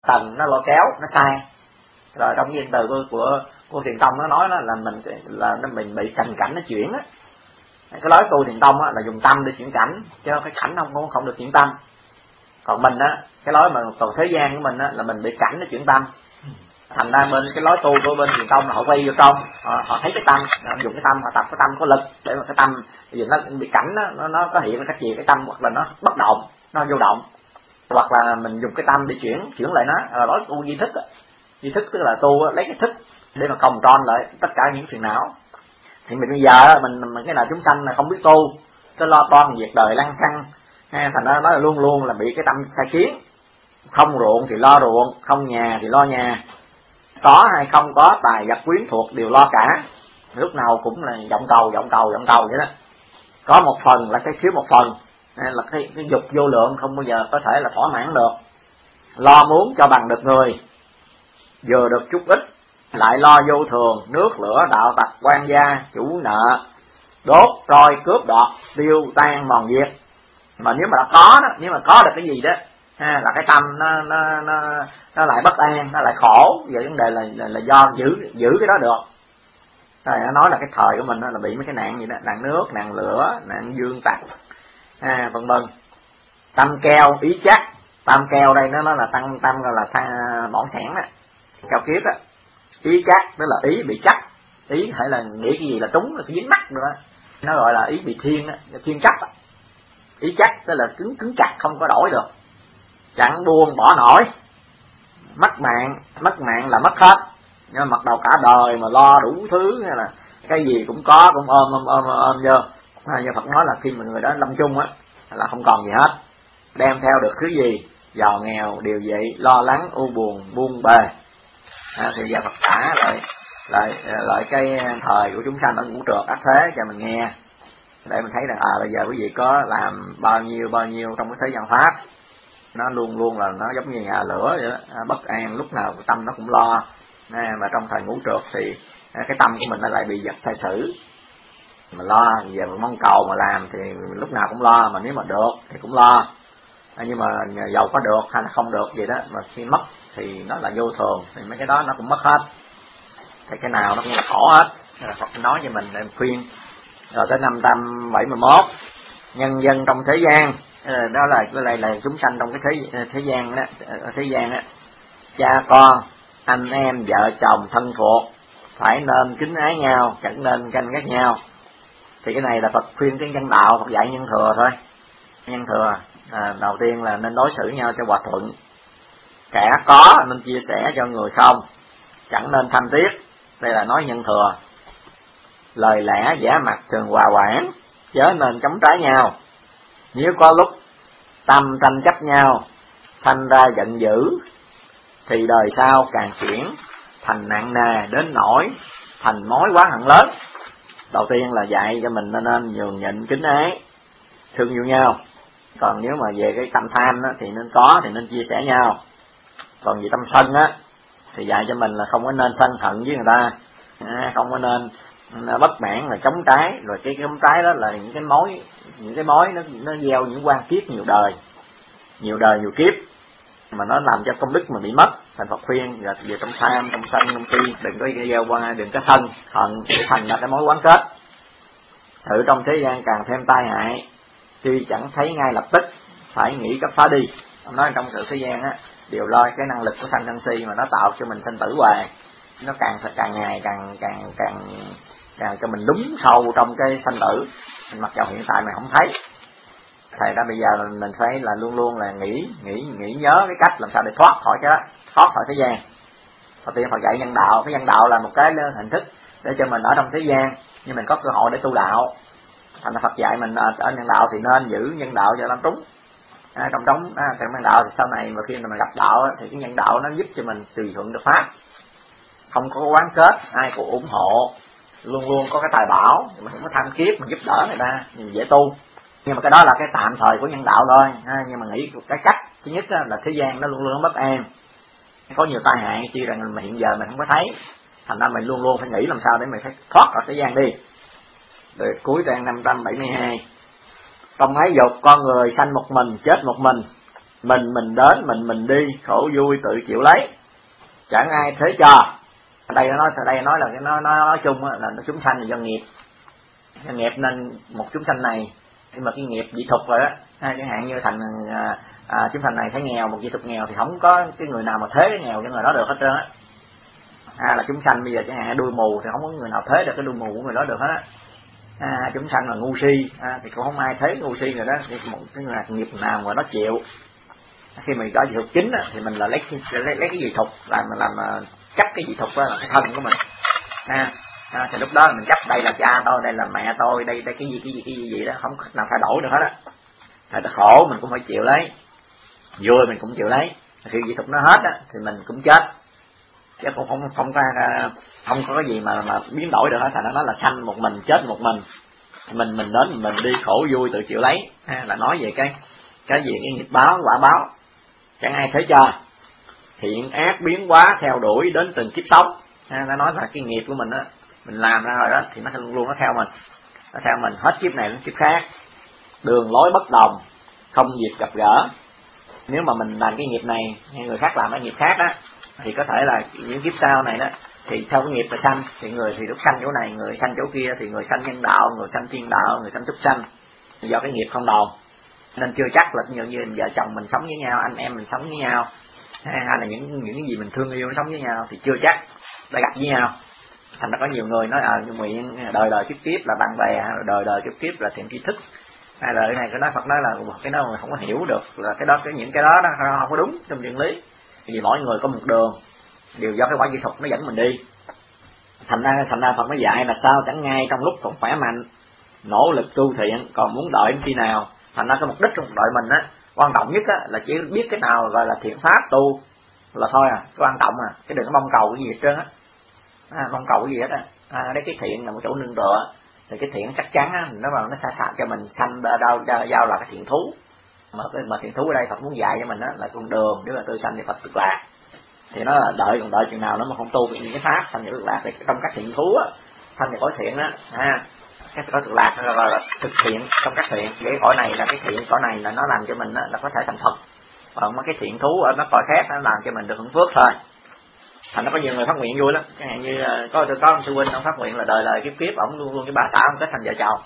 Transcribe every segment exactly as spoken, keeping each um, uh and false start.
tầng nó lôi kéo nó sai. Rồi trong viên từ của của, của Thiền Tông nó nói đó là mình là mình bị cảnh cảnh nó chuyển á. Cái lối tu Thiền Tông á là dùng tâm để chuyển cảnh, chứ cái cảnh không không, không được chuyển tâm. Còn mình á, cái lối mà toàn thế gian của mình á là mình bị cảnh nó chuyển tâm. Thành ra bên cái lối tu của bên Thiền Tông là họ quay vô trong, họ, họ thấy cái tâm, họ dùng cái tâm, họ tập cái tâm có lực để mà cái tâm, vì nó bị cảnh đó, nó nó có hiện cái gì cái tâm, hoặc là nó bất động, nó vô động, hoặc là mình dùng cái tâm để chuyển chuyển lại nó, là lối tu duy thức á. Duy thức tức là tu lấy cái thức để mà còng tròn lại tất cả những phiền não. Thì mình bây giờ mình, mình cái nào chúng sanh là không biết tu, cứ lo toan việc đời lăng xăng, thành ra nói là luôn luôn là bị cái tâm sai kiến. Không ruộng thì lo ruộng, không nhà thì lo nhà, có hay không có tài vật quyến thuộc đều lo cả, lúc nào cũng là vọng cầu vọng cầu vọng cầu vậy đó. Có một phần là cái thiếu một phần, là cái, cái dục vô lượng không bao giờ có thể là thỏa mãn được. Lo muốn cho bằng được người, vừa được chút ít lại lo vô thường, nước lửa đạo tặc quan gia chủ nợ, đốt roi cướp đoạt tiêu tan mòn diệt. Mà nếu mà đã có đó, nếu mà có được cái gì đó ha, là cái tâm nó nó nó nó lại bất an, nó lại khổ. Vậy vấn đề là là, là do giữ giữ cái đó được. Rồi nó nói là cái thời của mình là bị mấy cái nạn gì đó, nạn nước, nạn lửa, nạn dương tặc, ha, vân vân. Tâm keo ý chắc, tâm keo đây nó nó là tâm tâm gọi là tha, bỏng sẻn đó, keo kiết á. Ý chắc tức là ý bị chắc, ý thể là nghĩ cái gì là trúng là cái dính mắt rồi đó, nó gọi là ý bị thiên á, thiên chấp á. Ý chắc tức là cứng cứng chặt không có đổi được, chẳng buông bỏ nổi. Mất mạng, mất mạng là mất hết, nhưng mà mặc đầu cả đời mà lo đủ thứ, hay là cái gì cũng có cũng ôm ôm ôm ôm vô. Như Phật nói là khi mà người đó lâm chung á là không còn gì hết, đem theo được thứ gì, giàu nghèo đều vậy, lo lắng u buồn buông bề. À, thì giờ Phật tả lại lại lại cái thời của chúng sanh ở ngũ trượt ác thế cho mình nghe, để mình thấy rằng à bây giờ quý vị có làm bao nhiêu bao nhiêu trong cái thế gian pháp, nó luôn luôn là nó giống như nhà lửa vậy đó, bất an, lúc nào tâm nó cũng lo. À, mà trong thời ngũ trượt thì cái tâm của mình nó lại bị giật sai sử, mà lo giờ mà mong cầu mà làm thì lúc nào cũng lo, mà nếu mà được thì cũng lo. À, nhưng mà dầu có được hay là không được gì đó, mà khi mất thì nó là vô thường, thì mấy cái đó nó cũng mất hết, thì cái nào nó cũng là khổ hết. Phật nói cho mình em khuyên. Rồi tới năm trăm bảy mươi mốt, nhân dân trong thế gian, đó là cái này là chúng sanh trong cái thế thế gian đó, thế gian á, cha con, anh em, vợ chồng, thân thuộc phải nên kính ái nhau, chẳng nên ganh ghét nhau. Thì cái này là Phật khuyên cái nhân đạo, Phật dạy nhân thừa thôi. Nhân thừa à, đầu tiên là nên đối xử nhau cho hòa thuận, kẻ có nên chia sẻ cho người không, chẳng nên tham tiếc. Đây là nói nhân thừa. Lời lẽ giả mặt thường hòa quản, chớ nên chống trái nhau. Nếu có lúc tâm tranh chấp nhau, sanh ra giận dữ, thì đời sau càng chuyển thành nặng nề đến nỗi thành mối quá hận lớn. Đầu tiên là dạy cho mình nên nhường nhịn kính ái, thương yêu nhau. Còn nếu mà về cái tâm tham á, thì nên có thì nên chia sẻ nhau. Còn về tâm sân á thì dạy cho mình là không có nên sân hận với người ta, à, không có nên bất mãn là chống trái. Rồi cái chống trái đó là những cái mối, những cái mối nó nó gieo những quan kiếp nhiều đời, nhiều đời nhiều kiếp, mà nó làm cho công đức mà bị mất. Thành Phật khuyên rồi về trong tham, trong sân, trong si đừng có gieo qua, đừng có sân hận để thành ra cái mối quán kết. Sự trong thế gian càng thêm tai hại, tuy chẳng thấy ngay lập tức, phải nghĩ cách phá đi. Ông nói trong sự thế gian á, điều lo cái năng lực của sanh sân si mà nó tạo cho mình sanh tử hoài, nó càng càng ngày càng càng càng càng cho mình đúng sâu trong cái sanh tử. Mình mặc dầu hiện tại mình không thấy. Thầy ra bây giờ mình phải là luôn luôn là nghĩ nghĩ nghĩ nhớ cái cách làm sao để thoát khỏi cái đó, thoát khỏi thế gian. Đầu tiên Phật dạy nhân đạo, cái nhân đạo là một cái hình thức để cho mình ở trong thế gian nhưng mình có cơ hội để tu đạo. Thành ra Phật dạy mình ở, ở nhân đạo thì nên giữ nhân đạo cho làm trúng. À, trong trống à, trong nhân đạo thì sau này mà khi mà mình gặp đạo thì cái nhân đạo nó giúp cho mình tùy thuận được pháp, không có quán kết, ai cũng ủng hộ, luôn luôn có cái tài bảo, mình không có tham kiếp, mình giúp đỡ người ta, mình dễ tu. Nhưng mà cái đó là cái tạm thời của nhân đạo thôi. À, nhưng mà nghĩ cái cách thứ nhất là thế gian nó luôn luôn bất an, có nhiều tai hại chi rằng mà hiện giờ mình không có thấy. Thành ra mình luôn luôn phải nghĩ làm sao để mình phải thoát khỏi thế gian đi. Rồi cuối trang năm trăm bảy mươi hai, trong ái dục con người sanh một mình chết một mình, mình mình đến mình mình đi, khổ vui tự chịu lấy, chẳng ai thế cho. Đây nó nói đây nói là cái nó nó nói chung là chúng sanh là do nghiệp, do nghiệp nên một chúng sanh này, nhưng mà cái nghiệp dị thục rồi đó, chẳng hạn như thành à, à, chúng sanh này thấy nghèo, một dị thục nghèo thì không có cái người nào mà thế cái nghèo cho người đó được hết trơn á. À, là chúng sanh bây giờ chẳng hạn đuôi mù thì không có người nào thế được cái đuôi mù của người đó được hết á. À, chúng sanh là ngu si à, thì cũng không ai thế ngu si người đó, thì một cái người nghiệp nào mà nó chịu. Khi mình có dị thục chính á, thì mình là lấy lấy, lấy cái dị thục làm làm chấp cái dị thục đó là cái thân của mình. À, à, thì lúc đó mình chấp đây là cha tôi, đây là mẹ tôi, đây đây cái gì cái gì cái gì gì đó, không có nào thay đổi được hết á. Thời khổ mình cũng phải chịu lấy, vui mình cũng chịu lấy. Khi dị thục nó hết á thì mình cũng chết, chứ cũng không không có không có cái gì mà mà biến đổi được hết. Thành nó là sanh một mình chết một mình, mình mình đến mình đi khổ vui tự chịu lấy. À, là nói về cái cái gì cái nghiệp báo quả báo, chẳng ai thế cho, thiện ác biến hóa theo đuổi đến từng kiếp sống. À, nó nói là cái nghiệp của mình á, mình làm ra rồi đó thì nó sẽ luôn luôn nó theo mình, nó theo mình hết kiếp này đến kiếp khác, đường lối bất đồng, không dịp gặp gỡ. Nếu mà mình làm cái nghiệp này hay người khác làm cái nghiệp khác á, thì có thể là những kiếp sau này đó thì theo cái nghiệp là sanh, thì người thì lúc sanh chỗ này, người sanh chỗ kia, thì người sanh nhân đạo, người sanh thiên đạo, người sanh súc sanh, do cái nghiệp không đồng. Nên chưa chắc là nhiều như vợ chồng mình sống với nhau, anh em mình sống với nhau, hay là những những cái gì mình thương yêu nó sống với nhau thì chưa chắc đã gặp với nhau. Thành ra có nhiều người nói à như nguyện đời đời kiếp kiếp là bạn bè, đời đời kiếp kiếp là thiện tri thức, hay là cái này cái nói Phật nói là cái đó mình không có hiểu được, là cái đó cái những cái đó nó không có đúng trong nguyên lý. Vì mỗi người có một đường, đều do cái quả dị thục nó dẫn mình đi. Thành ra thành ra Phật mới dạy là sao chẳng ngay trong lúc còn khỏe mạnh nỗ lực tu thiện, còn muốn đợi đến khi nào. Thành ra cái mục đích trong đợi mình á, quan trọng nhất á là chỉ biết cái nào gọi là thiện pháp tu là thôi à, cái quan trọng à, cái đừng có mong cầu cái gì hết trơn á. À, mong cầu cái gì hết á. À, đấy cái thiện là một chỗ nương tựa, thì cái thiện chắc chắn á, nó vào nó xa xa cho mình sanh ra đâu giao là cái thiện thú. Mà cái mà thiện thú ở đây Phật muốn dạy cho mình á là con đường, nếu là tư sanh thì Phật cực lạc. Thì nó là đợi còn đợi chừng nào nó mà không tu những cái pháp sanh cực lạc. Thì trong các thiện thú á, sanh thì cõi thiện á, ha, cái cõi cực lạc là, là, là thực thiện trong các thiện. Cái cõi này là cái thiện cõi này là nó làm cho mình á, là có thể thành Phật. Còn mấy cái thiện thú ở nó cõi khác nó làm cho mình được hưởng phước thôi. Thành nó có nhiều người phát nguyện vui lắm, chẳng hạn như có tôi có ông sư huynh ông phát nguyện là đời đời kiếp kiếp ông luôn luôn cái bà xã ông kết thành vợ chồng.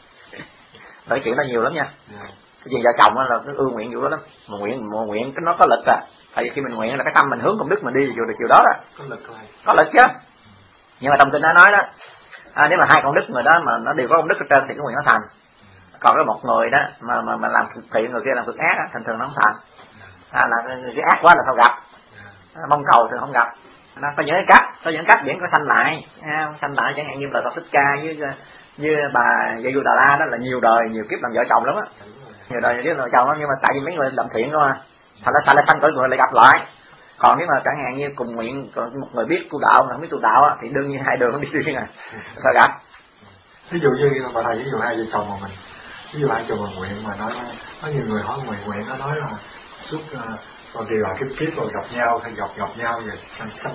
Nói chuyện nó nhiều lắm nha. Cái chuyện vợ chồng là nó ưa nguyện vui lắm, mà nguyện mà nguyện cái nó có lực à. Tại vì khi mình nguyện là cái tâm mình hướng công đức mình đi thì được chiều đó đó. Có lực rồi. Có lực chứ. Nhưng mà trong kinh nó nói đó, à, nếu mà hai công đức người đó mà nó đều có công đức ở trên thì cái nguyện nó thành. Còn cái một người đó mà mà mà làm thực thiện, người kia làm thực ác á, thành thường nó không thành. À, là cái ác quá là sao gặp. Mong cầu thì không gặp. Nó có những cái cách, có những cách biển có sanh lại, à, sanh lại chẳng hạn như là Phật Thích Ca với với bà Dây Du Đà La đó là nhiều đời nhiều kiếp làm vợ chồng lắm á, nhiều đời nhiều kiếp làm vợ chồng lắm, nhưng mà tại vì mấy người làm thiện thôi mà, thành ra thành ra sanh cõi người lại gặp lại. Còn nếu mà chẳng hạn như cùng nguyện, còn một người biết tu đạo mà không biết tu đạo á, thì đương nhiên hai đường nó đi riêng à, sao gặp. Ví dụ như bà thầy ví dụ hai vợ chồng mà mình, ví dụ hai chồng mà nguyện mà nói có nhiều người hỏi nguyện nguyện nó nói là suốt uh, còn thì là kiếp kiếp rồi gặp nhau hay gặp gặp nhau rồi sanh sanh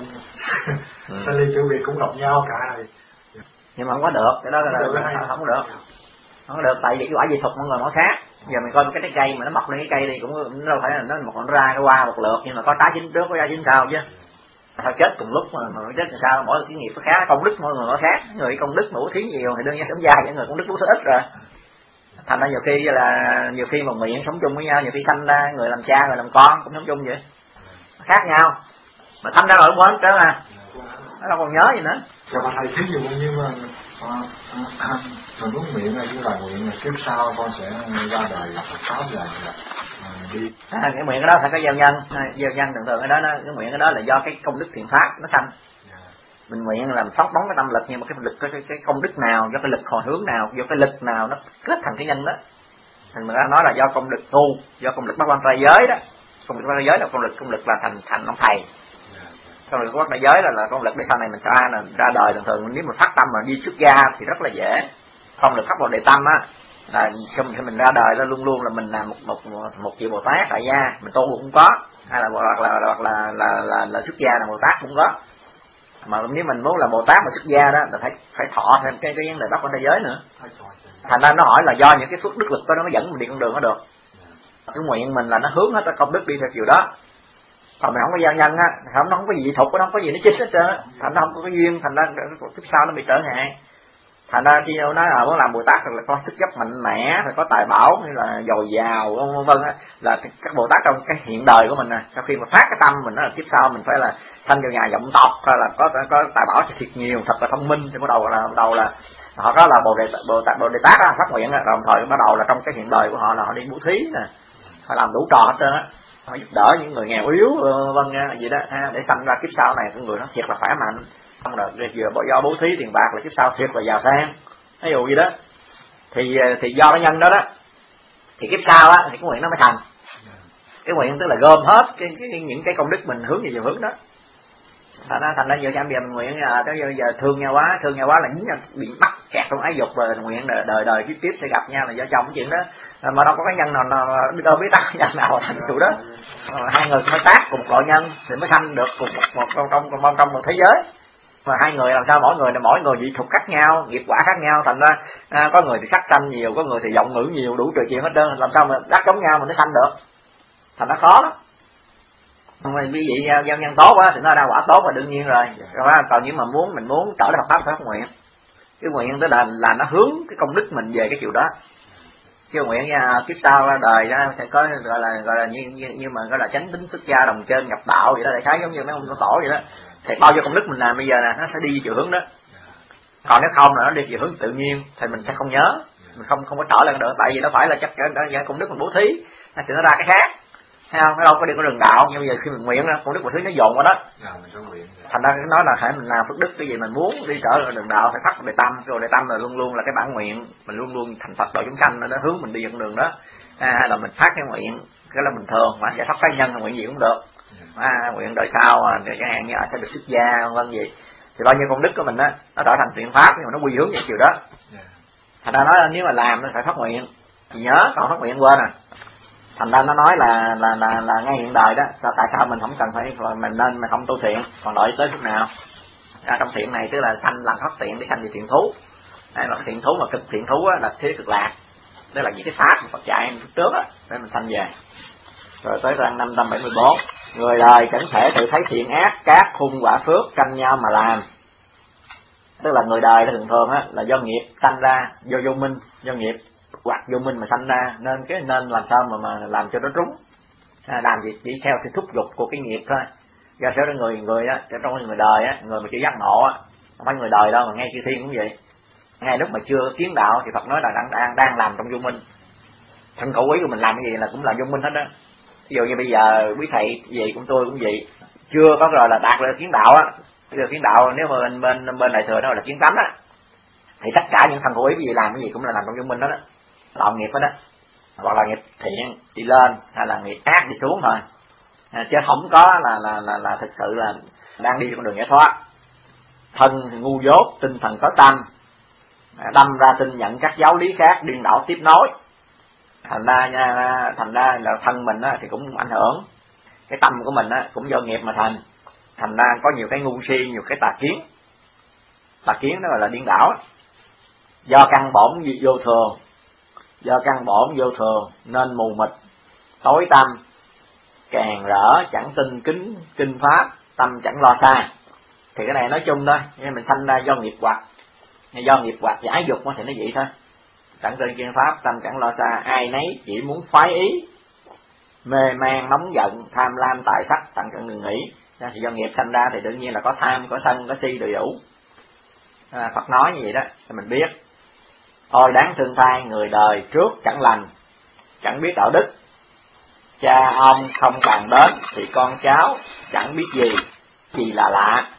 ừ. Sanh ly tử biệt cũng gặp nhau cả rồi. Nhưng mà không có được, cái đó là không, không, không có được, không có được, tại vì cái quả dị thục mọi người mỗi khác. Giờ mình coi cái trái cây mà nó mọc lên cái cây đi cũng nó đâu phải là nó một con ra nó qua một lượt, nhưng mà có trái chín trước có trái chín sau chứ. Sao chết cùng lúc mà mà chết thì sao, mỗi cái nghiệp nó khác, công đức mọi người nó khác, người công đức mà bố thí nhiều thì đương nhiên sống dài, những người công đức bố thí ít rồi. Thành ra nhiều khi là nhiều khi một nguyện sống chung với nhau, nhiều khi sanh ra người làm cha người làm con cũng sống chung vậy, khác nhau mà sanh ra rồi cũng quên trơn à, nó đâu còn nhớ gì nữa. Dạ bà thầy thí dụ như mà à, à, à, mình muốn nguyện là như là nguyện là kiếp sau con sẽ ra đời gặp Phật pháp rồi à, đi. À, cái nguyện đó phải có gieo nhân, gieo nhân thường thường cái đó, nó cái nguyện cái đó là do cái công đức thiện pháp nó sanh. Mình nguyện làm phát bóng cái tâm lực, nhưng mà cái lực cái, cái, cái công đức nào, do cái lực hồi hướng nào, do cái lực nào nó kết thành cái nhân đó. Thành mình đã nói là do công lực tu, do công lực bắt quan trai giới đó. Công lực bắt trai giới là công lực, công lực là thành thành ông thầy. Công lực bắt trai giới là là công lực để sau này mình ra là ra đời thường thường nếu mà phát tâm mà đi xuất gia thì rất là dễ. Công lực phát bồ đề tâm á là khi mình ra đời là luôn luôn là mình là một một một vị Bồ Tát tại gia, mình tu cũng có, hay là hoặc là hoặc là là là, là, là xuất gia là Bồ Tát cũng có. Mà nếu mình muốn là Bồ Tát mà xuất gia đó là phải phải thọ thêm cái cái vấn đề bắt quan trai giới nữa. Thành ra nó hỏi là do những cái phước đức lực đó nó dẫn mình đi con đường nó được. cái nguyện mình là nó hướng hết cái công đức đi theo chiều đó. Còn mình không có giao nhân á, không nó không có gì thục, nó không có gì nó chích hết trơn á, thành nó không có cái duyên, thành ra tiếp sau nó bị trở ngại. Thành ra khi nói là muốn làm Bồ Tát là có sức rất mạnh mẽ, phải có tài bảo hay là dồi dào vân vân á, là các Bồ Tát trong cái hiện đời của mình nè, sau khi mà phát cái tâm mình đó là kiếp sau mình phải là sanh vào nhà vọng tộc, hay là có có tài bảo thiệt nhiều, thật là thông minh, thì bắt đầu là bắt đầu là họ có là Bồ Đề Bồ Tát Bồ Đề Tát á, phát nguyện á, đồng thời bắt đầu là trong cái hiện đời của họ là họ đi bố thí nè, họ làm đủ trò hết trơn á, họ giúp đỡ những người nghèo yếu vân nha gì đó ha, để sanh ra kiếp sau này cái người nó thiệt là khỏe mạnh, không là vừa do bố thí tiền bạc là kiếp sau thiệt là giàu sang, ví dụ gì đó. Thì thì do cái nhân đó đó thì kiếp sau á thì cái nguyện nó mới thành. Cái nguyện tức là gom hết cái, cái những cái công đức mình hướng về chiều hướng đó. Thành ra thành ra giờ cha bây giờ mình nguyện là tới giờ, giờ thương nhau quá, thương nhau quá là dính bị mắc kẹt trong ái dục rồi, nguyện đời đời, đời kiếp kiếp sẽ gặp nhau là vợ chồng cái chuyện đó. Mà đâu có cái nhân nào nào đâu biết tác nhân nào thành sự đó. Hai người mới tác cùng một loại nhân thì mới sanh được cùng một, một trong trong trong trong một thế giới. Mà hai người làm sao mỗi người là mỗi người dị thuộc khác nhau, nghiệp quả khác nhau, thành ra à, có người thì sắc sanh nhiều, có người thì giọng ngữ nhiều, đủ trừ chuyện hết trơn, làm sao mà đắc giống nhau mà nó sanh được, thành nó khó đó. Mà vì vậy giao nhân tốt á thì nó ra quả tốt là đương nhiên rồi. Còn những mà muốn mình muốn trở thành Phật pháp phải phát nguyện, cái nguyện tới là là nó hướng cái công đức mình về cái chiều đó. Chứ nguyện nha, kiếp sau ra đời ra sẽ có gọi là gọi là như như, như mà gọi là chánh tính xuất gia đồng trên nhập đạo vậy đó, đại khái giống như mấy ông tổ vậy đó. Thì bao nhiêu công đức mình làm bây giờ nè nó sẽ đi chiều hướng đó. Còn nếu không là nó đi chiều hướng tự nhiên thì mình sẽ không nhớ, mình không không có trở lại được, tại vì nó phải là chắc chắn đã công đức mình bố thí thì nó ra cái khác, thấy không? Nó đâu có đi có đường đạo, nhưng bây giờ khi mình nguyện ra công đức bố thí nó dồn qua đó. Thành ra nói là phải mình làm phước đức cái gì mình muốn đi trở lại đường đạo phải phát đề tâm, rồi đề tâm là luôn luôn là cái bản nguyện, mình luôn luôn thành Phật độ chúng sanh, nó hướng mình đi con đường đó. À, hay là mình phát cái nguyện cái là bình thường, mà giải thoát cá nhân nguyện gì cũng được. À, nguyện đời sau à, chẳng hạn như là sẽ được xuất gia vân gì thì bao nhiêu công đức của mình á nó trở thành thiện pháp, nhưng mà nó quy hướng về chiều đó. Thành ra nói nếu mà làm nó phải phát nguyện thì nhớ, còn phát nguyện quên à. Thành ra nó nói là là là, là ngay hiện đời đó, tại sao mình không cần phải mình nên mình không tu thiện, còn đợi tới lúc nào. À, trong thiện này tức là sanh làm thoát thiện để sanh về thiện thú. Đây là thiện thú mà cực thiện thú á là thế cực lạc, đây là những cái pháp mà Phật dạy trước á để mình sanh về. Rồi tới răng năm trăm bảy mươi bốn, người đời chẳng thể tự thấy thiện ác các khung quả phước tranh nhau mà làm. Tức là người đời thường thường á là do nghiệp sanh ra, do vô minh, do nghiệp hoặc vô minh mà sanh ra, nên cái nên làm sao mà mà làm cho nó trúng. À, làm gì chỉ theo sự thúc giục của cái nghiệp thôi. Do đó người người á trong người đời á, người mà chưa giác ngộ á, không phải người đời đâu mà ngay chư thiên cũng vậy. Ngay lúc mà chưa kiến đạo thì Phật nói là đang đang đang làm trong vô minh. Thân khẩu ý của mình làm cái gì là cũng là vô minh hết đó. Ví dụ như bây giờ quý thầy gì cũng tôi cũng vậy, chưa có rồi là đạt được kiến đạo á. Bây giờ kiến đạo nếu mà bên bên bên này thừa nó là kiến tánh á, thì tất cả những thần khẩu ý cái gì làm cái gì cũng là làm trong vô minh đó đó, tạo nghiệp đó đó, hoặc là nghiệp thiện đi lên hay là nghiệp ác đi xuống thôi, à, chứ không có là là là là thực sự là đang đi con đường giải thoát. Thân thì ngu dốt, tinh thần có tâm, đâm ra tin nhận các giáo lý khác điên đảo tiếp nối. Thành ra nha, thành ra là thân mình á, thì cũng ảnh hưởng, cái tâm của mình á, cũng do nghiệp mà thành. Thành ra có nhiều cái ngu si, nhiều cái tà kiến. Tà kiến nó gọi là điên đảo. Do căn bổn vô thường, do căn bổn vô thường nên mù mịt, tối tâm, càng rỡ chẳng tin kính kinh pháp, tâm chẳng lo xa. Thì cái này nói chung thôi, nhưng mình sanh ra do nghiệp hoặc, do nghiệp hoặc và ái dục thì nó vậy thôi. Chẳng tin kinh pháp, tâm chẳng lo xa, ai nấy chỉ muốn khoái ý, mê man nóng giận, tham lam tài sắc, tận cận ngừng nghỉ. Thì do nghiệp sanh ra thì đương nhiên là có tham, có sân, có si đầy đủ. À, Phật nói như vậy đó thì mình biết. Ôi đáng thương thay người đời trước chẳng lành, chẳng biết đạo đức, cha ông không bàn đến thì con cháu chẳng biết gì, gì là lạ.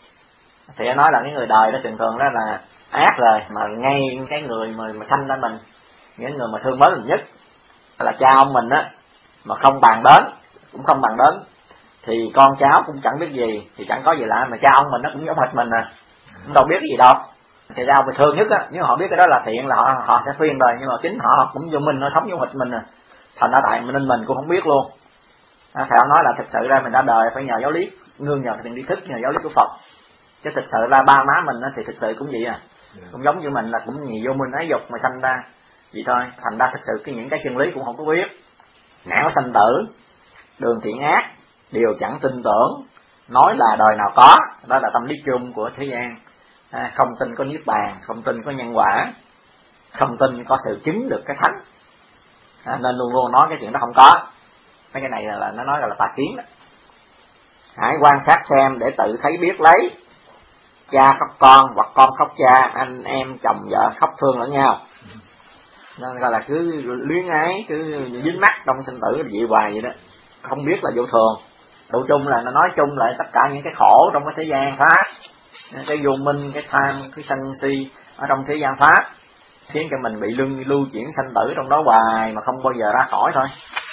Thì nói là cái người đời đó thường thường đó là ác rồi, mà ngay cái người mà, mà sanh ra mình, những người mà thương mến mình nhất là cha ông mình á, mà không bàn đến, cũng không bàn đến thì con cháu cũng chẳng biết gì, thì chẳng có gì lạ, mà cha ông mình nó cũng giống hệt mình à, cũng đâu biết cái gì đâu. Thì ra mình thương nhất á, nếu họ biết cái đó là thiện là họ họ sẽ khuyên rồi, nhưng mà chính họ cũng như mình, nó sống giống hệt mình à, thành ra tại nên mình cũng không biết luôn. À, thầy ông nói là thực sự ra mình đã đời phải nhờ giáo lý, nương nhờ thiện tri thức, nhờ giáo lý của Phật, chứ thực sự ra ba má mình á thì thực sự cũng vậy à, cũng giống như mình là cũng nhiều vô minh ái dục mà sanh ra vậy thôi. Thành ra thực sự cái những cái chân lý cũng không có biết, não sanh tử, đường thiện ác đều chẳng tin tưởng, nói là đời nào có. Đó là tâm lý chung của thế gian. À, không tin có niết bàn, không tin có nhân quả, không tin có sự chứng được cái thánh. À, nên luôn luôn nói cái chuyện đó không có. Mấy cái này là, là nó nói là, là tà kiến đó. Hãy quan sát xem để tự thấy biết lấy. Cha khóc con hoặc con khóc cha, anh em chồng vợ khóc thương lẫn nhau. Nên gọi là cứ luyến ái, cứ dính mắc trong sinh tử vậy hoài vậy đó, không biết là vô thường. Độ chung là nó nói chung lại tất cả những cái khổ trong cái thế gian pháp, cái vô minh, cái tham, cái sân si ở trong thế gian pháp, khiến cho mình bị lưu, lưu chuyển sanh tử trong đó hoài mà không bao giờ ra khỏi thôi.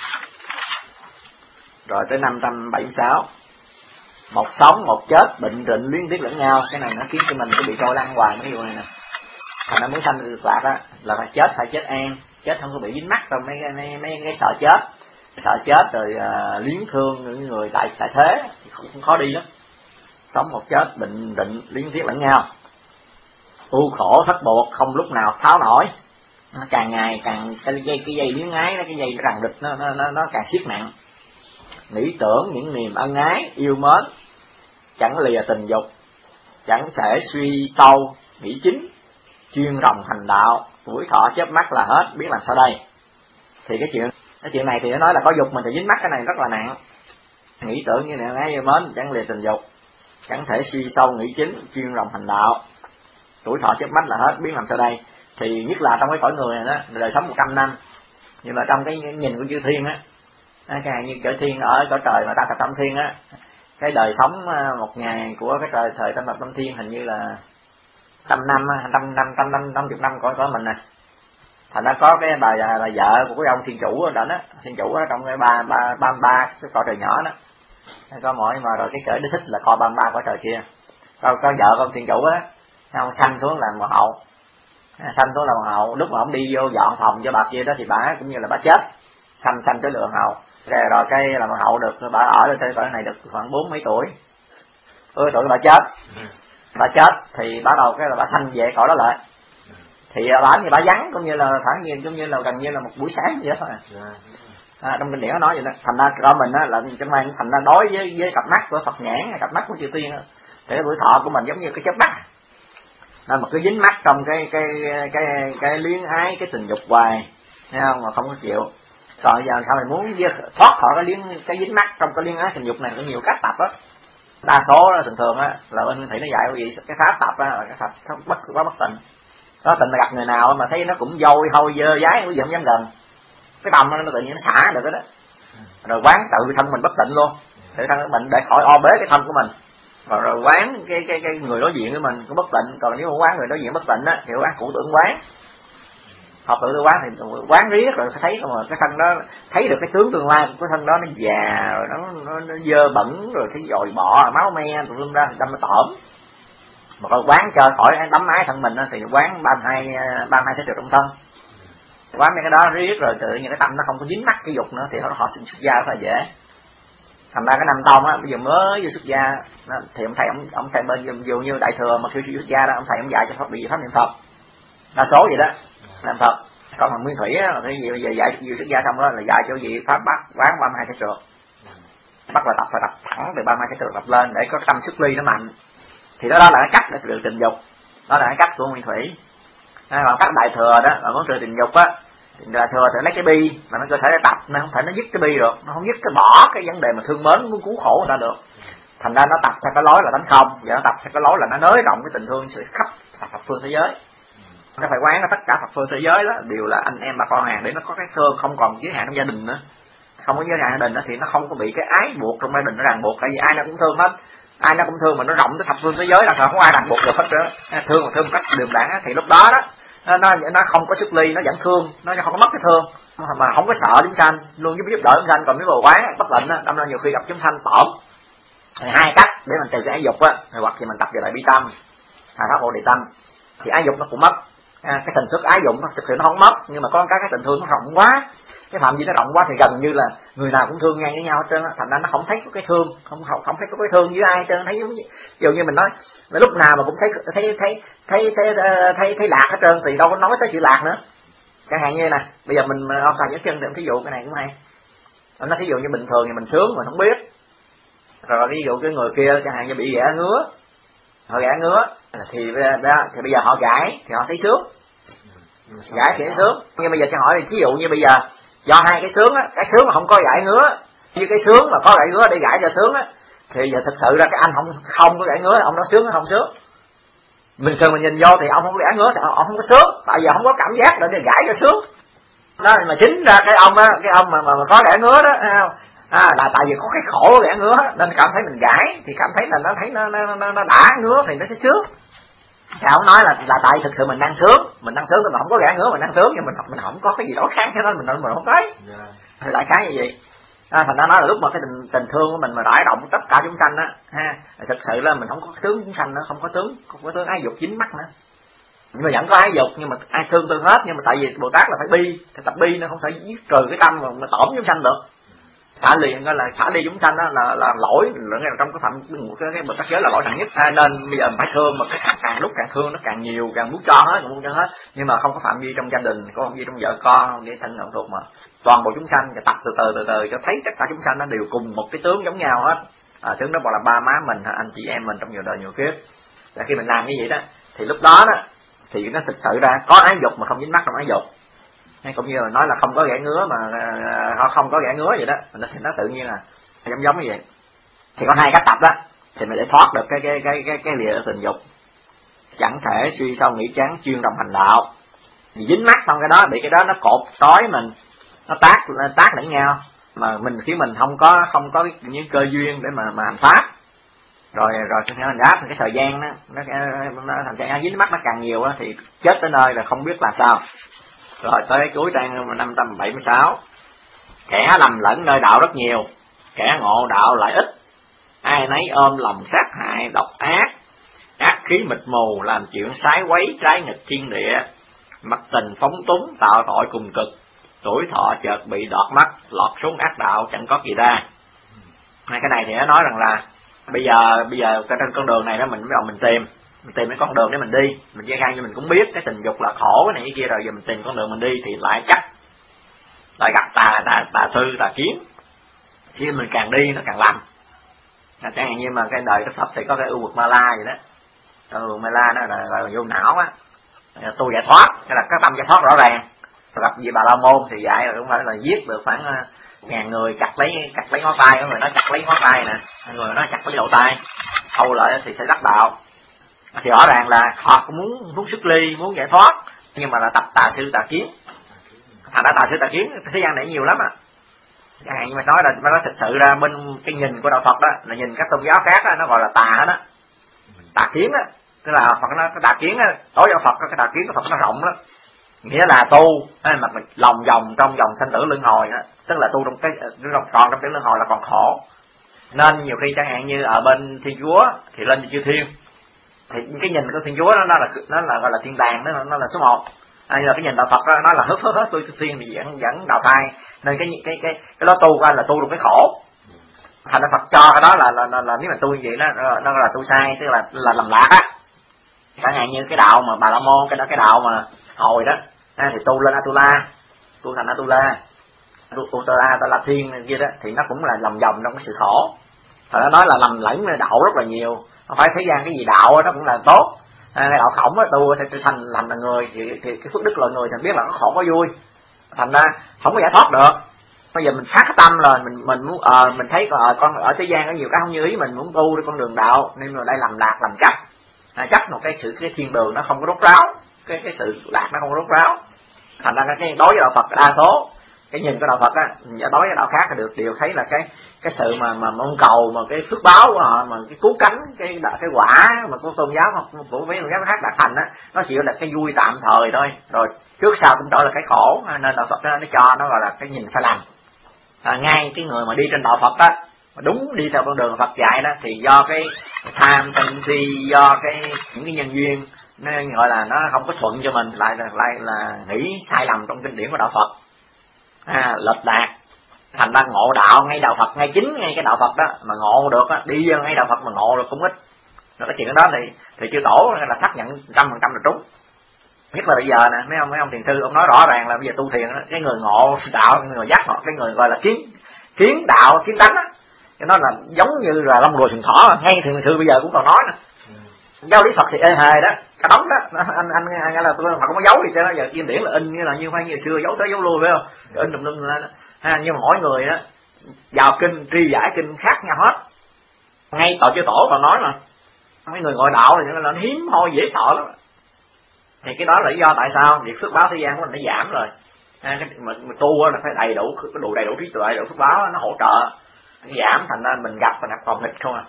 Rồi tới năm trăm bảy mươi sáu, một sống một chết, bệnh rịnh luyến tiếc lẫn nhau. Cái này nó khiến cho mình cứ bị trôi lăn hoài mấy vụ này nè. Thành ra muốn sanh được lạc á là phải chết, phải chết an, chết không có bị dính mắc trong mấy mấy mấy cái sợ chết, sợ chết rồi uh, luyến thương những người tại tại thế thì cũng, cũng khó đi lắm. Sống một chết, bệnh rịnh luyến tiếc lẫn nhau, u khổ thất buộc không lúc nào tháo nổi. Nó càng ngày càng cái dây cái dây luyến ái đó, cái dây ràng rịch nó nó nó, nó càng siết nặng. Nghĩ tưởng những niềm ân ái yêu mến, chẳng lìa tình dục, chẳng thể suy sâu nghĩ chính, chuyên ròng hành đạo, tuổi thọ chớp mắt là hết, biết làm sao đây. Thì cái chuyện cái chuyện này thì nó nói là có dục mình thì dính mắt, cái này rất là nặng. Nghĩ tưởng như này ái yêu mến, chẳng lìa tình dục, chẳng thể suy sâu nghĩ chính, chuyên ròng hành đạo, tuổi thọ chớp mắt là hết, biết làm sao đây. Thì nhất là trong cái cõi người này đó, đời sống một trăm năm, nhưng mà trong cái nhìn của chư thiên á, cái này như cõi thiên ở cõi trời mà ta thập tâm thiên á, cái đời sống một ngày của cái trời thời tam thập tâm thiên hình như là trăm năm, trăm năm, trăm năm, năm chục năm cõi cõi mình nè. Thành ra có cái bà là vợ của cái ông thiên chủ đó đó, thiên chủ đó trong cái ba ba ba ba cái cõi trời nhỏ đó, có mỗi mà rồi cái cỡ nó thích là coi ba ba cõi trời kia. Có có vợ của ông thiên chủ á, ông sanh xuống làm hoàng hậu, sanh xuống làm hoàng hậu, lúc mà ông đi vô dọn phòng cho bà kia đó thì bà cũng như là bà chết, sanh sanh tới lượng hậu. Rồi, rồi cái làm hoàng hậu được, bà ở trên cõi này được khoảng bốn mấy tuổi, ôi tuổi bà chết, bà chết thì bắt đầu cái là bà sanh về cõi đó lại, thì bà như bà vắng cũng như là phản nhiên cũng như là gần như là một buổi sáng vậy thôi. À, trong kinh điển nó nói vậy đó. Thành ra cho mình á là trong này thành ra đối với với cặp mắt của Phật nhãn, cặp mắt của chư tiên á, thì cái tuổi thọ của mình giống như cái chớp mắt, nên mà cứ dính mắt trong cái cái cái cái luyến ái, cái tình dục hoài, thấy không, mà không có chịu. Còn giờ sao mình muốn thoát khỏi cái luyến cái dính mắt trong cái luyến ái tình dục này có nhiều cách tập á. Đa số là thường thường á là bên Nguyên Thủy nó dạy cái gì cái pháp tập á là cái tập bất quá bất tịnh. Đó tình là gặp người nào mà thấy nó cũng dôi hôi dơ dái quý vị không dám gần. Cái tâm nó tự nhiên nó xả được đó, đó. Rồi quán tự thân mình bất tịnh luôn, tự thân mình để khỏi o bế cái thân của mình. Rồi, rồi quán cái cái cái người đối diện của mình cũng bất tịnh, còn nếu mà quán người đối diện bất tịnh á thì quán cụ tưởng quán. Học tự quán thì quán riết rồi thấy mà cái thân đó, thấy được cái tướng tương lai của cái thân đó nó già rồi nó nó, nó dơ bẩn rồi thấy dồi bọ máu me tụi lum ra đâm nó tởm. Mà coi quán cho khỏi đấm ái thân mình thì quán ba mươi hai ba mươi hai thế trực trong thân. Quán mấy cái đó riết rồi tự nhiên cái tâm nó không có dính mắc cái dục nữa thì họ họ sinh xuất gia rất là dễ. Thành ra cái năm tông á bây giờ mới vô xuất gia thì ông thầy ông ông thầy bên dù như đại thừa mà khi xuất gia đó ông thầy ông dạy cho pháp bị pháp niệm Phật. Đa số vậy đó, niệm Phật. Còn thằng Nguyên Thủy á là cái gì bây giờ dạy vừa xuất gia xong đó là dạy cho vị pháp bắt quán ba mươi hai thế trực. Bắt là tập phải tập thẳng từ ba mươi hai thế trực tập lên để có tâm xuất ly nó mạnh. Thì đó, đó là cái cách để trừ tình dục. Đó là cái cách của Nguyên Thủy. À, còn các đại thừa đó là muốn trừ tình dục á, đại thừa thì lấy cái bi mà nó cơ sở để tập, nó không thể nó dứt cái bi được, nó không dứt cái bỏ cái vấn đề mà thương mến muốn cứu khổ người ta được. Thành ra nó tập theo cái lối là đánh không, và nó tập theo cái lối là nó nới rộng cái tình thương sự khắp thập phương thế giới. Nó phải quán là tất cả thập phương thế giới đó đều là anh em bà con hàng để nó có cái thương không còn giới hạn trong gia đình nữa. Không có giới hạn gia đình đó thì nó không có bị cái ái buộc trong gia đình nó ràng buộc, tại vì ai nó cũng thương hết. Ai nó cũng thương mà nó rộng tới thập phương thế giới là không ai ràng buộc được hết nữa. Thương mà thương một cách đường đẳng thì lúc đó đó nó nó không có xuất ly, nó vẫn thương, nó không có mất cái thương mà không có sợ chúng sanh, luôn giúp giúp đỡ chúng sanh. Còn nếu mà quán bất tịnh á, đâm ra nhiều khi gặp chúng sanh tổn. Thì hai cách để mình tìm cái ái dục á, hoặc thì mình tập về lại bi tâm, à pháp bồ đề tâm, thì ái dục nó cũng mất. À, cái tình thức ái dục thực sự nó không mất, nhưng mà có cái cái tình thương nó rộng quá, cái phạm vi nó rộng quá thì gần như là người nào cũng thương ngang với nhau hết trơn á. Thành ra nó không thấy có cái thương, không không không thấy có cái thương với ai hết trơn, thấy giống như dù như mình nói là lúc nào mà cũng thấy thấy thấy thấy thấy thấy, thấy, thấy lạc hết trơn thì đâu có nói tới chữ lạc nữa. Chẳng hạn như nè, bây giờ mình ông thầy nhớ chân thì thí dụ cái này cũng hay. Nó ví dụ như bình thường thì mình sướng mình không biết, rồi ví dụ cái người kia chẳng hạn như bị ghẻ ngứa, họ ghẻ ngứa thì thì bây giờ họ gãi thì họ thấy sướng, gãi thì thấy sướng. Nhưng bây giờ sẽ hỏi ví dụ như bây giờ do hai cái sướng á, cái sướng mà không có gãi ngứa như cái sướng mà có gãi ngứa để gãi cho sướng á, thì giờ thực sự ra cái anh không không có gãi ngứa, ông nói sướng hay không sướng? Bình thường mình nhìn vô thì ông không có gãi ngứa thì ông không có sướng, tại vì không có cảm giác để để gãi cho sướng. Đó mà chính ra cái ông á, cái ông mà mà, mà có gãi ngứa đó, thấy không? À, là tại vì có cái khổ gãi ngứa nên cảm thấy mình gãi thì cảm thấy là nó thấy nó nó nó, nó đã ngứa thì nó sẽ sướng. Thì ông nói là là tại thực sự mình đang sướng, mình đang sướng thì mình không có gãi ngứa, mình đang sướng nhưng mình mình không có cái gì đó khác cho nên mình mình không thấy. Thì đại khái như vậy. À, thành ra nói là lúc mà cái tình, tình thương của mình mà rải rộng tất cả chúng sanh á, ha, thực sự là mình không có tướng chúng sanh nữa, không có tướng, không có tướng ái dục dính mắt nữa. Nhưng mà vẫn có ái dục, nhưng mà ai thương thương hết, nhưng mà tại vì Bồ Tát là phải bi, thì tập bi nó không thể giết trừ cái tâm mà, mà tổn chúng sanh được. Xả liền gọi là xả ly chúng sanh đó là là lỗi là trong cái phạm cái cái Bồ Tát giới là lỗi nặng nhất. À, nên bây giờ phải thương mà cái càng lúc càng thương nó càng nhiều, càng muốn cho hết, muốn cho hết, nhưng mà không có phạm vi trong gia đình, có phạm vi trong vợ con, không để thân hậu thuộc mà toàn bộ chúng sanh và tập từ từ từ từ cho thấy tất cả chúng sanh nó đều cùng một cái tướng giống nhau hết. À, tướng đó gọi là ba má mình, anh chị em mình trong nhiều đời nhiều kiếp. Và khi mình làm như vậy đó thì lúc đó đó thì nó thực sự ra có ái dục mà không dính mắc trong ái dục. Hay cũng như là nói là không có gãi ngứa mà họ không có gãi ngứa vậy đó, nó thì nó tự nhiên là giống giống như vậy. Thì có hai cách tập đó thì mình để thoát được cái cái cái cái cái lìa tình dục. Chẳng thể suy sâu nghĩ chán chuyên đồng hành đạo, vì dính mắc trong cái đó, bị cái đó nó cột trói mình, nó tác nó tác lẫn nhau mà mình khi mình không có không có những cơ duyên để mà mà hành pháp, rồi rồi theo hành pháp thì cái thời gian đó, nó nó thành ra dính mắc nó càng nhiều đó, thì chết tới nơi là không biết làm sao. Rồi tới cuối trang năm trăm bảy mươi sáu, kẻ lầm lẫn nơi đạo rất nhiều, kẻ ngộ đạo lại ít, ai nấy ôm lòng sát hại độc ác, ác khí mịt mù làm chuyện sái quấy trái nghịch thiên địa, mặc tình phóng túng tạo tội cùng cực, tuổi thọ chợt bị đọt mắt, lọt xuống ác đạo chẳng có gì ra. Cái này thì nó nói rằng là bây giờ bây giờ trên con đường này đó mình bắt đầu mình tìm mình tìm cái con đường để mình đi, mình dễ khăn như mình cũng biết cái tình dục là khổ cái này cái kia rồi, giờ mình tìm con đường mình đi thì lại chắc lại gặp tà tà tà sư tà kiến, khi mình càng đi nó càng lầm. Chẳng hạn như mà cái đời Đức Phật thì có cái ưu vực ma la vậy đó, ưu vực ma la đó là, là, là vô não á, tu giải thoát, cái là cái tâm giải thoát rõ ràng. Gặp gì Bà La Môn thì dạy là cũng phải là giết được khoảng ngàn người, chặt lấy chặt lấy ngón tay, có người nói chặt lấy ngón tay nè, người nói chặt lấy lỗ tay, thâu lại thì sẽ đắc đạo. Thì rõ ràng là họ cũng muốn muốn xuất ly, muốn giải thoát, nhưng mà là tập tà sư tà kiến. Thành ra tà sư tà kiến thế gian này nhiều lắm á. Chẳng hạn như mà nói là nó nói thực sự ra bên cái nhìn của đạo Phật đó là nhìn các tôn giáo khác đó, nó gọi là tà đó, tà kiến á, tức là Phật nó cái tà kiến á, đối với Phật cái tà kiến của Phật nó rộng lắm, nghĩa là tu mà mình lòng vòng trong vòng sanh tử luân hồi á, tức là tu trong cái trong còn trong cái luân hồi là còn khổ. Nên nhiều khi chẳng hạn như ở bên Thiên Chúa thì lên chư thiên, thì cái nhìn của Thiên Chúa nó, nó là nó là gọi là thiên đàng, nó nó là số một. À, là cái nhìn đạo Phật đó, nó là hớt hớt hớt tôi thiên thì dẫn dẫn đạo thai, nên cái cái cái cái đó tu của anh là tu được cái khổ. Thành ra Phật cho cái đó là là, là, là nếu mà tu như vậy nó nó là tu sai, tức là là làm lạc á. Chẳng hạn như cái đạo mà Bà La Môn, cái đó cái đạo mà hồi đó à, thì tu lên Atula, tu thành Atula, Atula ta là thiên này kia đó, thì nó cũng là lầm vòng trong cái sự khổ. Thật ra nói là lầm lẫn đạo rất là nhiều, không phải thế gian cái gì đạo đó cũng là tốt. À, cái đạo khổng á, tu thì thành làm là người thì, thì cái phước đức là người thì biết là nó khổ có vui, thành ra không có giải thoát được. Bây giờ mình phát cái tâm rồi mình mình muốn ờ à, mình thấy ờ à, con ở thế gian có nhiều cái không như ý, mình muốn tu đi con đường đạo, nên mà đây làm lạc làm chấp, à, chấp một cái sự cái thiên đường nó không có rốt ráo, cái cái sự lạc nó không có rốt ráo. Thành ra cái đối với đạo Phật đa số cái nhìn của đạo Phật á, đối với đạo khác là được đều thấy là cái cái sự mà mà mong cầu mà cái phước báo của họ, mà cái cứu cánh cái cái quả mà của tôn giáo của của mấy tôn giáo khác đạt thành á, nó chỉ là cái vui tạm thời thôi, rồi trước sau cũng trở là cái khổ. Nên đạo Phật nó, nó cho nó gọi là cái nhìn sai lầm. À, ngay cái người mà đi trên đạo Phật á, đúng đi theo con đường Phật dạy đó, thì do cái tham sân si, do cái những cái nhân duyên nó gọi là nó không có thuận cho mình, lại là lại là nghĩ sai lầm trong kinh điển của đạo Phật, à, lệch lạc. Thành ra ngộ đạo ngay đạo Phật, ngay chính ngay cái đạo Phật đó mà ngộ được á, đi ngay đạo Phật mà ngộ được cũng ít. Rồi cái chuyện đó thì thì chư tổ là xác nhận trăm phần trăm là trúng. Nhất là bây giờ nè, mấy ông mấy ông thiền sư ông nói rõ ràng là bây giờ tu thiền đó, cái người ngộ đạo, cái người giác ngộ, cái người gọi là kiến kiến đạo kiến tánh á, cho nó là giống như là lông rùa sừng thỏ, ngay thường thường bây giờ cũng còn nói nè. Giáo lý Phật thì ê hề đó, cái đóng đó, anh anh anh là tôi Phật không có giấu gì cho nó, giờ kinh điển là in như là như phải như xưa giấu tới giấu lui phải không? Rồi in đùm lum lên ha, nhưng mà mỗi người đó vào kinh tri giải kinh khác nhau hết. Ngay tội chư tổ còn nói mà mấy người ngoại đạo thì nó hiếm hoi dễ sợ lắm. Thì cái đó là lý do tại sao việc phước báo thế gian của mình nó giảm rồi. À, cái mà, mà tu là phải đầy đủ, cái đủ đầy đủ trí tuệ, đầy đủ phước báo nó hỗ trợ, nó giảm thành ra mình gặp mình gặp còn nghịch không à.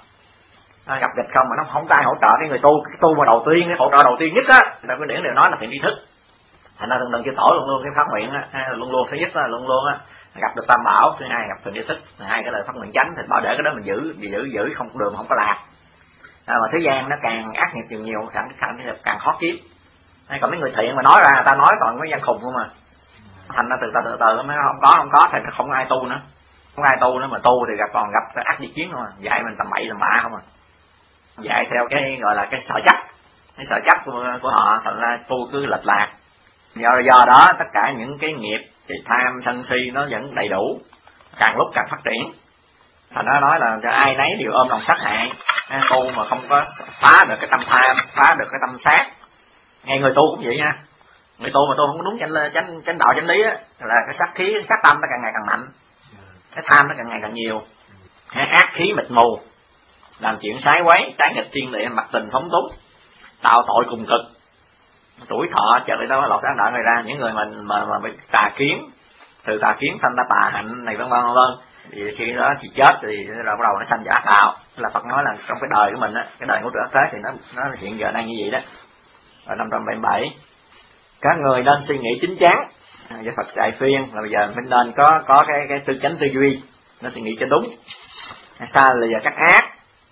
À, gặp nghịch không mà nó không có ai hỗ trợ. Cái người tu, cái tu mà đầu tiên, cái hỗ trợ đầu tiên nhất á là cái điển đều nói là thiện tri thức. Thành ra từng lần chư tổ luôn luôn cái phát nguyện á, luôn luôn thứ nhất là luôn luôn á gặp được tam bảo, thứ hai gặp thiện tri thức, thứ hai cái lời phát nguyện chánh, thì bảo để cái đó mình giữ giữ giữ không đường không có lạc. À, mà thế gian nó càng ác nghiệp nhiều nhiều càng càng càng khó kiếm. Hay còn mấy người thiện mà nói ra ta nói toàn mấy gian khùng không mà. Thành ra từ từ từ từ mới không có không có thì không có ai tu nữa, không ai tu nữa, mà tu thì gặp còn gặp cái ác ý kiến không à, dạy mình tầm bậy tầm bạ không à, dạy theo cái gọi là cái sợ chấp, cái sợ chấp của, của họ, thành ra tu cứ lệch lạc. Do do đó tất cả những cái nghiệp thì tham sân si nó vẫn đầy đủ, càng lúc càng phát triển. Thành ra nói là cho ai nấy đều ôm lòng sát hại, tu mà không có phá được cái tâm tham, phá được cái tâm sát. Ngay người tu cũng vậy nha, người tu mà tu không có đúng chánh chánh chánh đạo chánh lý á, là cái sát khí, cái sát tâm nó càng ngày càng mạnh, cái tham nó càng ngày càng nhiều, cái ác khí mịt mù, làm chuyện sái quấy, trái nghịch thiên địa, mặc tình phóng túng, tạo tội cùng cực, tuổi thọ chờ lại đó lọt sáng đạo người ra. Những người mà mà mà bị tà kiến, từ tà kiến sanh ra tà hạnh này vân vân vân, thì khi đó thì chết thì rồi bắt đầu nó sanh vào ác đạo. Là Phật nói là trong cái đời của mình á, cái đời của trượt thế thì nó nó hiện giờ đang như vậy đó. Ở năm trăm bảy mươi bảy các người nên suy nghĩ chính chắn. Với Phật dạy khuyên là bây giờ mình nên có có cái cái tư chánh tư duy, nó suy nghĩ cho đúng, xa lìa các ác,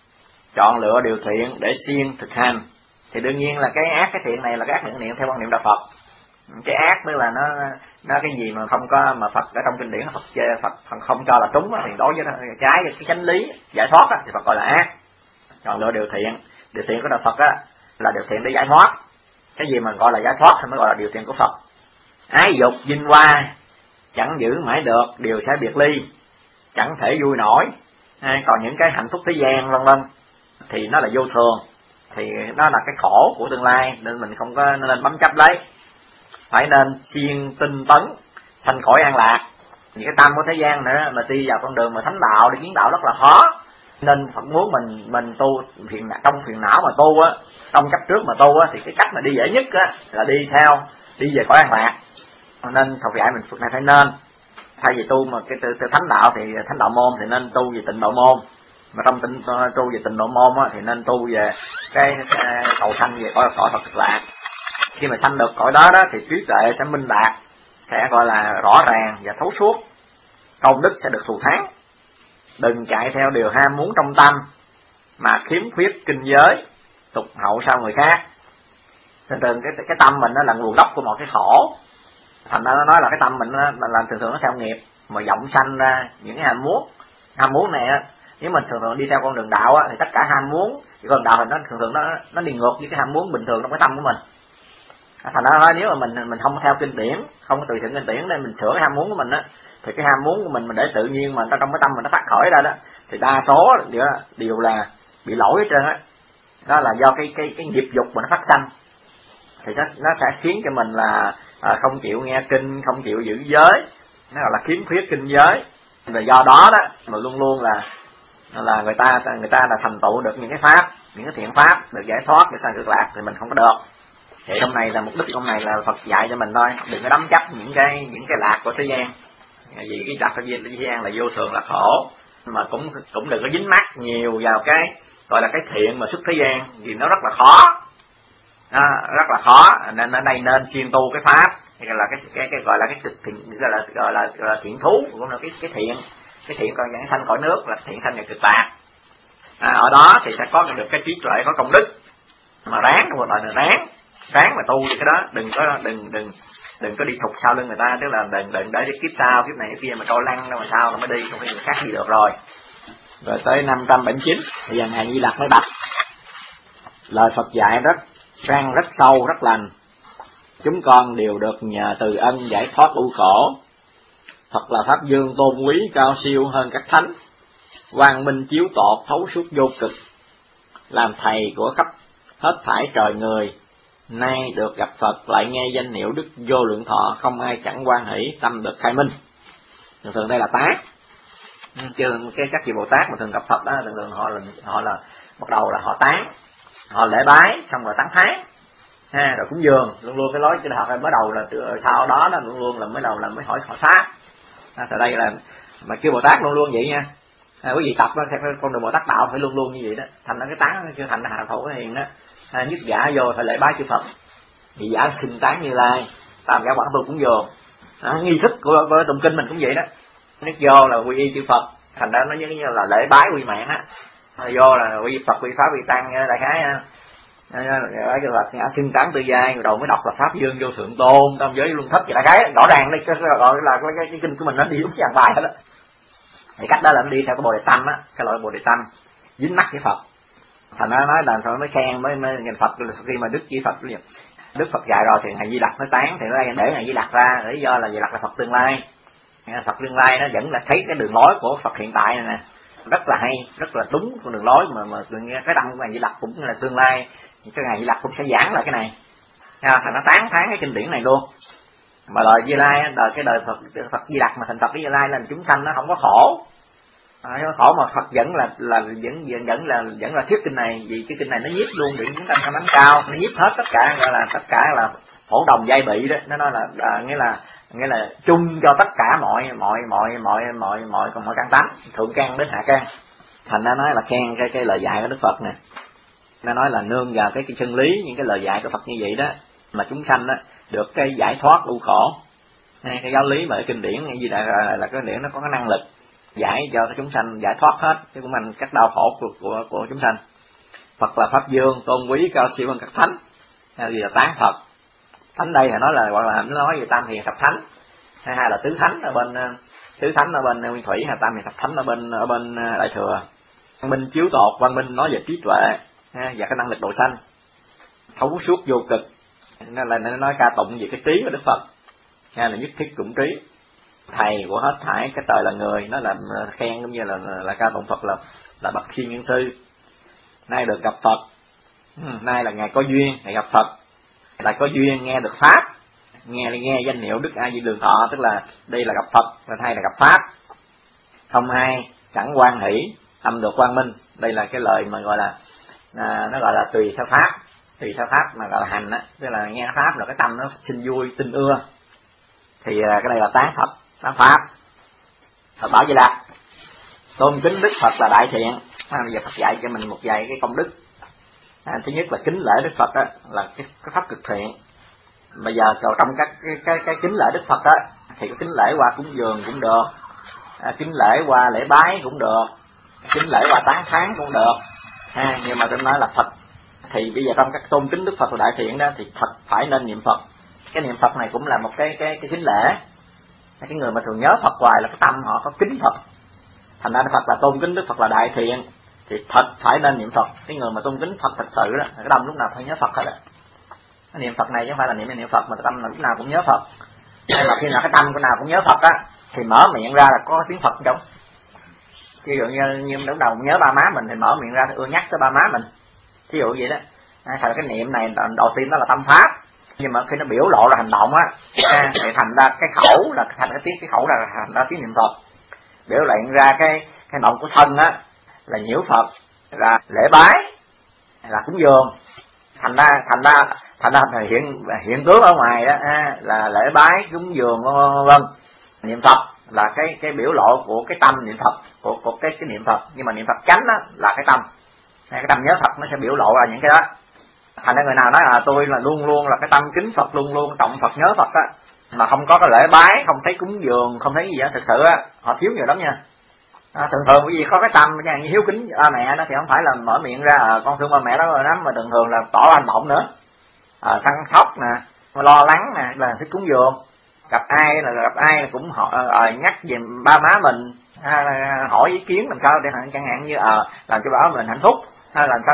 chọn lựa điều thiện để siêng thực hành. Thì đương nhiên là cái ác cái thiện này là cái ác thiện niệm theo quan niệm đạo Phật. Cái ác tức là nó nó cái gì mà không có, mà Phật ở trong kinh điển Phật chê, Phật, Phật không cho là trúng thì đối với nó trái cái chánh lý giải thoát thì Phật gọi là ác. Chọn lựa điều thiện, điều thiện của đạo Phật á là điều thiện để giải thoát. Cái gì mà gọi là giải thoát thì mới gọi là điều thiện của Phật. Ái dục vinh hoa chẳng giữ mãi được, điều sẽ biệt ly, chẳng thể vui nổi. À, còn những cái hạnh phúc thế gian vân vân thì nó là vô thường, thì nó là cái khổ của tương lai, nên mình không có nên bám chấp lấy, phải nên siêng tinh tấn sanh khỏi an lạc. Những cái tâm của thế gian nữa mà đi vào con đường mà thánh đạo để kiến đạo rất là khó, nên Phật muốn mình mình tu phiền trong phiền não mà tu á, trong chấp trước mà tu á, thì cái cách mà đi dễ nhất á là đi theo đi về khỏi an lạc. Nên Phật dạy mình Phật này phải nên thay vì tu mà cái từ, từ thánh đạo thì thánh đạo môn thì nên tu về tịnh độ môn, mà trong tịnh tu về tịnh độ môn á, thì nên tu về cái, cái cầu sanh về cõi cõi Phật cực lạc. Khi mà sanh được cõi đó đó thì trí tuệ sẽ minh đạt, sẽ gọi là rõ ràng và thấu suốt, công đức sẽ được thù thắng. Đừng chạy theo điều ham muốn trong tâm mà khiếm khuyết kinh giới, tục hậu sau người khác. Thường thường cái cái tâm mình nó là nguồn gốc của một cái khổ. Thành ra nó nói là cái tâm mình nó là thường thường nó theo nghiệp mà vọng sanh ra những cái ham muốn. Ham muốn này á, nếu mình thường thường đi theo con đường đạo á, thì tất cả ham muốn, cái con đạo thì nó thường thường nó nó đi ngược với cái ham muốn bình thường trong cái tâm của mình. Thành ra nói nếu mà mình mình không theo kinh điển, không có tùy thuận kinh điển nên mình sửa cái ham muốn của mình á, thì cái ham muốn của mình mình để tự nhiên mà trong cái tâm mình nó phát khởi ra đó, thì đa số đều, đều là bị lỗi hết trơn á. Đó. đó là do cái cái cái nghiệp dục mà nó phát sanh, thì nó nó sẽ khiến cho mình là à, không chịu nghe kinh, không chịu giữ giới, nó gọi là khiếm khuyết kinh giới. Và do đó đó mà luôn luôn là là người ta người ta là thành tựu được những cái pháp, những cái thiện pháp, được giải thoát, được sanh cực lạc, thì mình không có được. Thì trong này là mục đích trong này là Phật dạy cho mình thôi, đừng có đắm chấp những cái những cái lạc của thế gian, vì cái lạc của thế gian là vô thường, là khổ, mà cũng cũng đừng có dính mắc nhiều vào cái gọi là cái thiện mà xuất thế gian, vì nó rất là khó, à, rất là khó. Nên ở đây nên siêng tu cái pháp, gọi là cái cái cái gọi là cái thiện, gọi là gọi là, gọi là thiện thú, cũng là cái cái thiện, cái thiện còn dẫn sanh khỏi nước là thiện sanh vào cực lạc. À, ở đó thì sẽ có được cái trí tuệ, có công đức, mà ráng một loại là ráng ráng mà tu cái đó, đừng có đừng đừng đừng có đi thục sau lưng người ta, tức là đừng đừng để kiếp sau kiếp này cái kia mà trôi lăn đâu mà sao nó mới đi, không phải người khác đi được rồi. Rồi tới năm trăm bảy mươi chín thì giờ ngài Di Lặc mới bạch lời Phật dạy rất răng rất sâu rất lành, chúng con đều được nhờ từ ân giải thoát ưu khổ, Phật là pháp dương tôn quý cao siêu hơn các thánh, quang minh chiếu tột thấu suốt vô cực, làm thầy của khắp hết thảy trời người. Nay được gặp Phật lại nghe danh hiệu đức vô lượng thọ, không ai chẳng hoan hỷ, tâm được khai minh. Thường thường đây là tác, chứ cái các vị Bồ Tát mà thường gặp Phật đó, thường thường họ là họ là bắt đầu là họ tán, họ lễ bái, xong rồi tán thán, ha, rồi cúng dường, luôn luôn cái lối cái họ mới đầu là sau đó đó luôn luôn là mới đầu là mới hỏi hỏi pháp. À, tại đây là mà kêu Bồ Tát luôn luôn vậy nha. À, quý vị tập đó, theo con đường Bồ Tát đạo phải luôn luôn như vậy đó, thành ra cái tán nó kêu thành là hạ thổ cái hiền đó. À, nhất giả vô phải lễ bái chư Phật, vị giả xin tán Như Lai, tam giả quảng tu cúng dường. À, nghi thức của, của tụng kinh mình cũng vậy đó, nhất vô là quy y chư Phật, thành ra nó giống như là lễ bái quy mạng á. À, vô là quy Phật quy pháp quy tăng đại khái á. Ở cái Phật xưng tán tư giai, rồi đầu mới đọc là pháp dương vô thượng tôn tam giới luân thất, vậy đại khái rõ ràng đây, cái gọi là cái, cái, cái kinh của mình nó đi đúng dàn bài hết đó. Thì cách đó là nó đi theo cái bồ đề tâm á, cái loại bồ đề tâm dính mắt với Phật, thành ra nói là thôi mới khen mới mới nhìn Phật khi mà đức với Phật liền. Đức Phật dạy rồi thì ngài Di Lặc mới tán, thì nó để ngài Di Lặc ra, lý do là Di Lặc là Phật tương lai. Phật tương lai nó vẫn là thấy cái đường lối của Phật hiện tại này nè, rất là hay, rất là đúng con đường lối mà mà cái đăng của ngài Di Lặc cũng là tương lai, cái ngài Di Lặc cũng sẽ giảng lại cái này. À, thành nó tán thán cái kinh điển này luôn. Mà đời Di Lai, đời cái đời Phật Phật Di Lặc mà thành Phật Di Lai là chúng sanh nó không có khổ. À, khổ mà Phật vẫn là là vẫn vẫn là vẫn là thuyết kinh này, vì cái kinh này nó nhiếp luôn điện chúng ta không đánh cao, nó nhiếp hết tất cả, gọi là tất cả là phổ đồng giai bị đó, nó nói là à, nghĩa là nghĩa là chung cho tất cả mọi mọi mọi mọi mọi mọi còn mọi căn tánh, thượng căn đến hạ căn. Thành ra nói là khen cái cái lời dạy của Đức Phật nè, nó nói là nương vào cái, cái chân lý, những cái lời dạy của Phật như vậy đó mà chúng sanh đó được cái giải thoát ưu khổ. Cái giáo lý mà cái kinh điển gì là là cái điển nó có cái năng lực giải cho chúng sanh giải thoát hết chứ cũng anh các đau khổ của, của của chúng sanh. Phật là pháp dương tôn quý cao siêu hơn các thánh, hay gì là tán Phật. Thánh đây là nói là gọi là nói về tam hiền thập thánh, hay hai là tứ thánh ở bên tứ thánh ở bên Nguyên Thủy, hay tam hiền thập thánh ở bên ở bên Đại Thừa. Văn minh chiếu tột, văn minh nói về trí tuệ và cái năng lực độ sanh, thấu suốt vô cực, nên là nó nói ca tụng về cái trí của Đức Phật, hay là nhất thiết chủng trí, thầy của hết thảy cái trời là người, nó là khen cũng như là là ca tụng Phật là là bậc thiên nhân sư. Nay được gặp Phật, nay là ngày có duyên ngày gặp Phật, là có duyên nghe được pháp, nghe nghe danh hiệu Đức A Di Đường Thọ, tức là đây là gặp Phật, và hay là gặp pháp. Không ai chẳng hoan hỷ, tâm được quang minh. Đây là cái lời mà gọi là à, nó gọi là tùy theo pháp, tùy theo pháp mà gọi là hành á, tức là nghe pháp là cái tâm nó sinh vui tin ưa. Thì à, cái này là tán Phật, tán pháp. Phật bảo vậy là tôn kính Đức Phật là đại thiện. À, bây giờ Phật dạy cho mình một vài cái công đức. À, thứ nhất là kính lễ Đức Phật đó, là cái, cái pháp cực thiện. Bây giờ trong các cái, cái, cái kính lễ Đức Phật đó, thì cái kính lễ qua cúng dường cũng được, à, kính lễ qua lễ bái cũng được, kính lễ qua tán thán cũng được. À, nhưng mà tôi nói là Phật thì bây giờ trong các tôn kính Đức Phật là đại thiện đó, thì thật phải nên niệm Phật. Cái niệm Phật này cũng là một cái cái cái kính lễ. Cái người mà thường nhớ Phật hoài là cái tâm họ có kính Phật, thành ra Phật là tôn kính Đức Phật là đại thiện, thì thật phải nên niệm Phật. Cái người mà tôn kính Phật thật sự đó, cái tâm lúc nào phải nhớ Phật hết á. Cái niệm Phật này chứ không phải là niệm niệm Phật mà cái tâm là lúc nào cũng nhớ Phật. Hay là khi nào cái tâm của nào cũng nhớ Phật á, thì mở miệng ra là có tiếng Phật trong. Ví dụ như như lúc đầu nhớ ba má mình thì mở miệng ra thì ưa nhắc tới ba má mình, ví dụ vậy đó. Thành cái niệm này đầu tiên đó là tâm pháp, nhưng mà khi nó biểu lộ ra hành động á, thì thành ra cái khẩu là thành cái tiếng cái khẩu là thành ra tiếng niệm Phật, biểu hiện ra cái cái hành động của thân á là nhiễu Phật, là lễ bái, là cúng dường. Thành ra thành ra thành ra hiện hiện tướng ở ngoài đó là lễ bái cúng dường vân vân. Niệm Phật là cái cái biểu lộ của cái tâm niệm Phật, của của cái cái niệm Phật, nhưng mà niệm Phật chánh đó là cái tâm. Cái tâm nhớ Phật nó sẽ biểu lộ ra những cái đó. Thành ra người nào nói là tôi là luôn luôn là cái tâm kính Phật, luôn luôn trọng Phật nhớ Phật á, mà không có cái lễ bái, không thấy cúng dường, không thấy gì á, thực sự á họ thiếu nhiều lắm nha. À, thường thường bởi vì có cái tâm như hiếu kính ba mẹ đó thì không phải là mở miệng ra à, con thương ba mẹ đó rồi lắm, mà thường thường là tỏ hành động nữa, à, săn sóc nè, lo lắng nè, là thích cúng dường. Gặp ai là gặp ai là cũng họ à, nhắc về ba má mình, à, hỏi ý kiến làm sao để chẳng hạn như à, làm cho ba mình hạnh phúc, hay làm sao